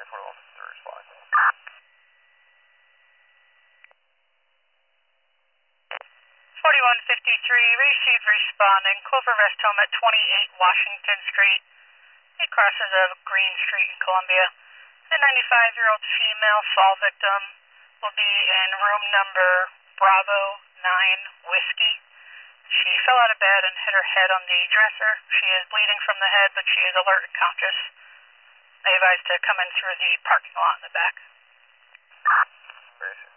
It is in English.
941 to respond. 4153, received responding, Clover Rest Home at 28 Washington Street. He crosses a green street in Columbia. A 95-year-old female fall victim will be in room number Bravo 9 Whiskey. She fell out of bed and hit her head on the dresser. She is bleeding from the head, but she is alert and conscious. They advised to come in through the parking lot in the back. Gracious.